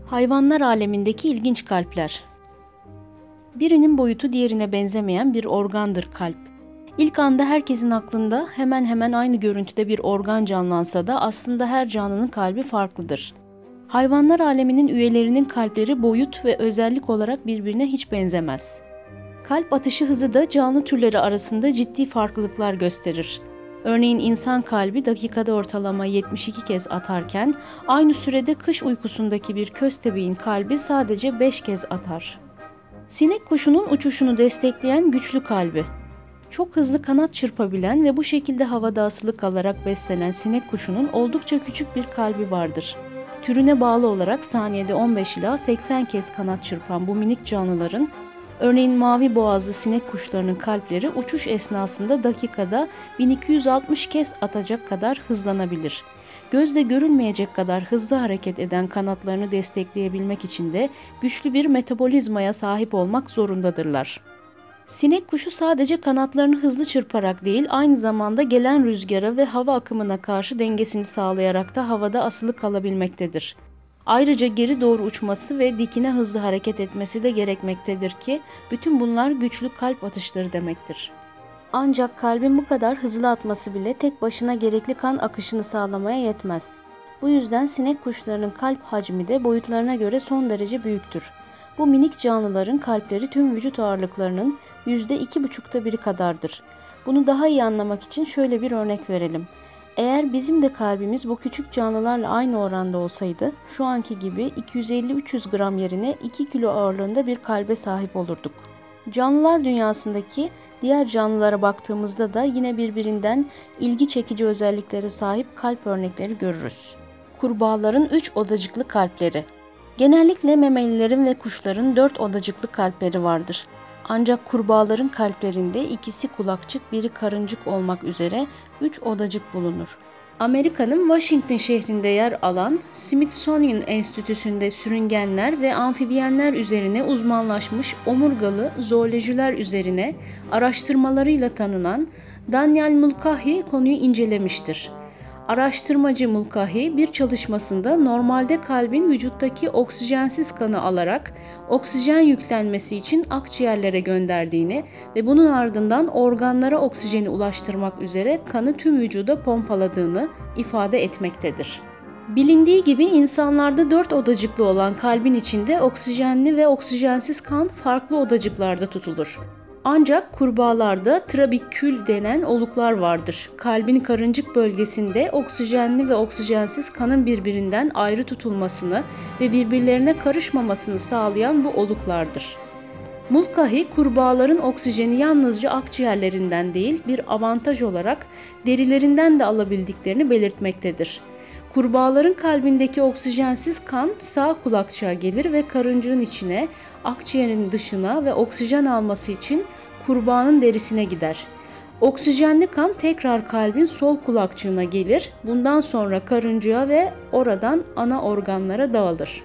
Hayvanlar alemindeki ilginç kalpler. Birinin boyutu diğerine benzemeyen bir organdır kalp. İlk anda herkesin aklında hemen hemen aynı görüntüde bir organ canlansa da aslında her canlının kalbi farklıdır. Hayvanlar aleminin üyelerinin kalpleri boyut ve özellik olarak birbirine hiç benzemez. Kalp atışı hızı da canlı türleri arasında ciddi farklılıklar gösterir. Örneğin insan kalbi dakikada ortalama 72 kez atarken aynı sürede kış uykusundaki bir köstebeğin kalbi sadece 5 kez atar. Sinek kuşunun uçuşunu destekleyen güçlü kalbi. Çok hızlı kanat çırpabilen ve bu şekilde havada asılı kalarak beslenen sinek kuşunun oldukça küçük bir kalbi vardır. Türüne bağlı olarak saniyede 15 ila 80 kez kanat çırpan bu minik canlıların, örneğin mavi boğazlı sinek kuşlarının kalpleri uçuş esnasında dakikada 1260 kez atacak kadar hızlanabilir. Gözle görülmeyecek kadar hızlı hareket eden kanatlarını destekleyebilmek için de güçlü bir metabolizmaya sahip olmak zorundadırlar. Sinek kuşu sadece kanatlarını hızlı çırparak değil, aynı zamanda gelen rüzgara ve hava akımına karşı dengesini sağlayarak da havada asılı kalabilmektedir. Ayrıca geri doğru uçması ve dikine hızlı hareket etmesi de gerekmektedir ki bütün bunlar güçlü kalp atışları demektir. Ancak kalbin bu kadar hızlı atması bile tek başına gerekli kan akışını sağlamaya yetmez. Bu yüzden sinek kuşlarının kalp hacmi de boyutlarına göre son derece büyüktür. Bu minik canlıların kalpleri tüm vücut ağırlıklarının %2,5'ta biri kadardır. Bunu daha iyi anlamak için şöyle bir örnek verelim. Eğer bizim de kalbimiz bu küçük canlılarla aynı oranda olsaydı, şu anki gibi 250-300 gram yerine 2 kilo ağırlığında bir kalbe sahip olurduk. Canlılar dünyasındaki diğer canlılara baktığımızda da yine birbirinden ilgi çekici özelliklere sahip kalp örnekleri görürüz. Kurbağaların 3 odacıklı kalpleri. Genellikle memelilerin ve kuşların 4 odacıklı kalpleri vardır. Ancak kurbağaların kalplerinde ikisi kulakçık, biri karıncık olmak üzere 3 odacık bulunur. Amerika'nın Washington şehrinde yer alan Smithsonian Enstitüsü'nde sürüngenler ve amfibiyenler üzerine uzmanlaşmış omurgalı zoolojiler üzerine araştırmalarıyla tanınan Daniel Mulcahy konuyu incelemiştir. Araştırmacı Mulcahy bir çalışmasında normalde kalbin vücuttaki oksijensiz kanı alarak oksijen yüklenmesi için akciğerlere gönderdiğini ve bunun ardından organlara oksijeni ulaştırmak üzere kanı tüm vücuda pompaladığını ifade etmektedir. Bilindiği gibi insanlarda 4 odacıklı olan kalbin içinde oksijenli ve oksijensiz kan farklı odacıklarda tutulur. Ancak kurbağalarda trabikül denen oluklar vardır. Kalbin karıncık bölgesinde oksijenli ve oksijensiz kanın birbirinden ayrı tutulmasını ve birbirlerine karışmamasını sağlayan bu oluklardır. Mulcahy, kurbağaların oksijeni yalnızca akciğerlerinden değil, bir avantaj olarak derilerinden de alabildiklerini belirtmektedir. Kurbağaların kalbindeki oksijensiz kan sağ kulakçığa gelir ve karıncığın içine, akciğerin dışına ve oksijen alması için kurbağanın derisine gider. Oksijenli kan tekrar kalbin sol kulakçığına gelir. Bundan sonra karıncığa ve oradan ana organlara dağılır.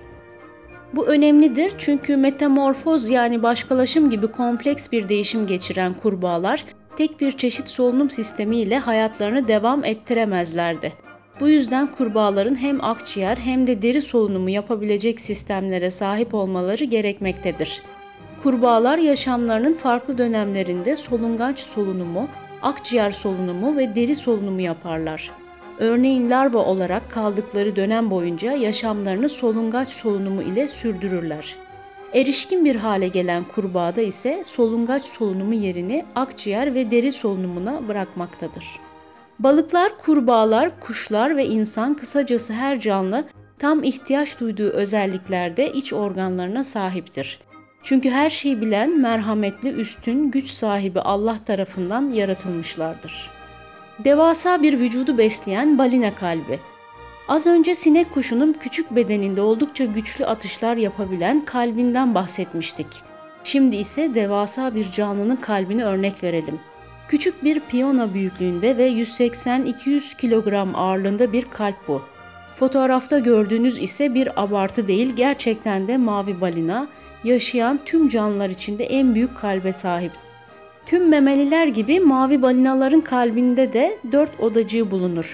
Bu önemlidir çünkü metamorfoz yani başkalaşım gibi kompleks bir değişim geçiren kurbağalar tek bir çeşit solunum sistemi ile hayatlarını devam ettiremezlerdi. Bu yüzden kurbağaların hem akciğer hem de deri solunumu yapabilecek sistemlere sahip olmaları gerekmektedir. Kurbağalar yaşamlarının farklı dönemlerinde solungaç solunumu, akciğer solunumu ve deri solunumu yaparlar. Örneğin larva olarak kaldıkları dönem boyunca yaşamlarını solungaç solunumu ile sürdürürler. Erişkin bir hale gelen kurbağada ise solungaç solunumu yerini akciğer ve deri solunumuna bırakmaktadır. Balıklar, kurbağalar, kuşlar ve insan, kısacası her canlı tam ihtiyaç duyduğu özelliklerde iç organlarına sahiptir. Çünkü her şeyi bilen, merhametli, üstün, güç sahibi Allah tarafından yaratılmışlardır. Devasa bir vücudu besleyen balina kalbi. Az önce sinek kuşunun küçük bedeninde oldukça güçlü atışlar yapabilen kalbinden bahsetmiştik. Şimdi ise devasa bir canlının kalbini örnek verelim. Küçük bir piyano büyüklüğünde ve 180-200 kilogram ağırlığında bir kalp bu. Fotoğrafta gördüğünüz ise bir abartı değil, gerçekten de mavi balina, yaşayan tüm canlılar içinde en büyük kalbe sahip. Tüm memeliler gibi mavi balinaların kalbinde de 4 odacığı bulunur.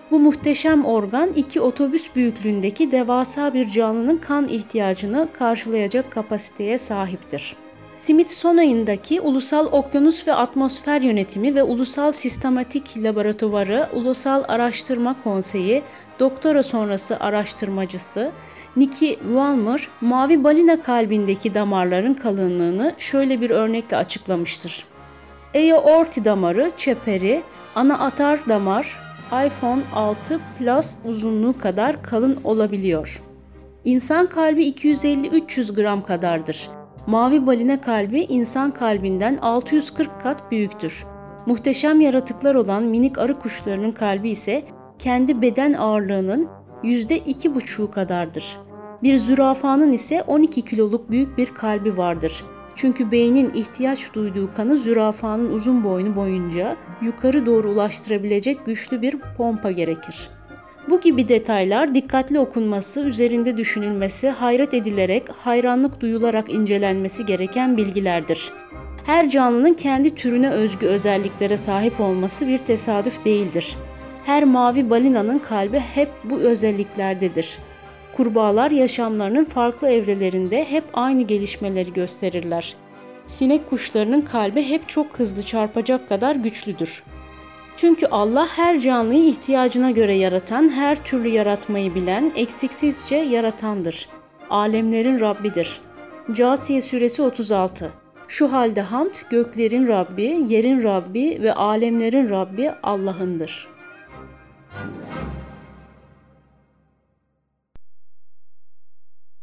Bu muhteşem organ 2 otobüs büyüklüğündeki devasa bir canlının kan ihtiyacını karşılayacak kapasiteye sahiptir. Smithsonian'daki Ulusal Okyanus ve Atmosfer Yönetimi ve Ulusal Sistematik Laboratuvarı Ulusal Araştırma Konseyi doktora sonrası araştırmacısı Nikki Walmer, mavi balina kalbindeki damarların kalınlığını şöyle bir örnekle açıklamıştır. Aorti damarı, çeperi, ana atar damar, iPhone 6 Plus uzunluğu kadar kalın olabiliyor. İnsan kalbi 250-300 gram kadardır. Mavi balina kalbi insan kalbinden 640 kat büyüktür. Muhteşem yaratıklar olan minik arı kuşlarının kalbi ise kendi beden ağırlığının %2,5'u kadardır. Bir zürafanın ise 12 kiloluk büyük bir kalbi vardır. Çünkü beynin ihtiyaç duyduğu kanı zürafanın uzun boynu boyunca yukarı doğru ulaştırabilecek güçlü bir pompa gerekir. Bu gibi detaylar dikkatli okunması, üzerinde düşünülmesi, hayret edilerek, hayranlık duyularak incelenmesi gereken bilgilerdir. Her canlının kendi türüne özgü özelliklere sahip olması bir tesadüf değildir. Her mavi balinanın kalbi hep bu özelliklerdedir. Kurbağalar yaşamlarının farklı evrelerinde hep aynı gelişmeleri gösterirler. Sinek kuşlarının kalbi hep çok hızlı çarpacak kadar güçlüdür. Çünkü Allah her canlıyı ihtiyacına göre yaratan, her türlü yaratmayı bilen, eksiksizce yaratandır. Alemlerin Rabbidir. Câsiye Suresi 36. Şu halde hamd göklerin Rabbi, yerin Rabbi ve alemlerin Rabbi Allah'ındır.